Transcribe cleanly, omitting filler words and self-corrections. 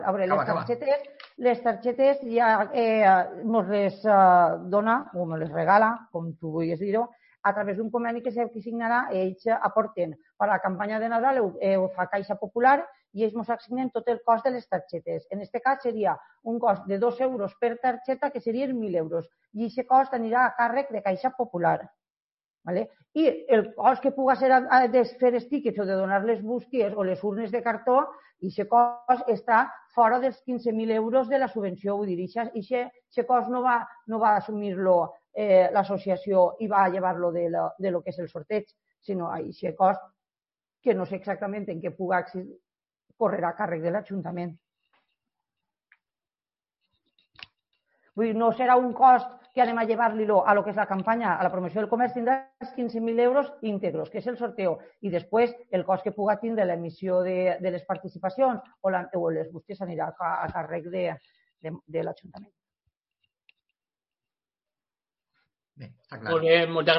A veure, les targetes ja ens les dona o ens les regala, com tu vulguis dir-ho, a través d'un conveni que signarà. Ells aporten per a la campanya de Nadal, ho fa Caixa Popular, i ells ens assignen tot el cost de les targetes. En aquest cas seria un cost de 2 euros per targeta, que serien 1.000 euros, i aquest cost anirà a càrrec de Caixa Popular. I el cost que pugui ser de fer els tíquets o de donar les bústies o les urnes de cartó, aquest cost està fora dels 15.000 euros de la subvenció. Vull dir, aquest cost no va assumir-lo l'associació i va llevar-lo de lo que és el sorteig, sinó aquest cost que no sé exactament en què pugui córrer a càrrec de l'Ajuntament. Vull dir, no serà un cost que anem a llevar-li-lo a lo que és la campanya, a la promoció del comerç. Tindrà els 15.000 euros íntegros, que és el sorteo, i després el cost que pugui tindre l'emissió de les participacions o les bústies anirà a càrrec de l'Ajuntament. Bé, està clar. Molt bé, moltes gràcies.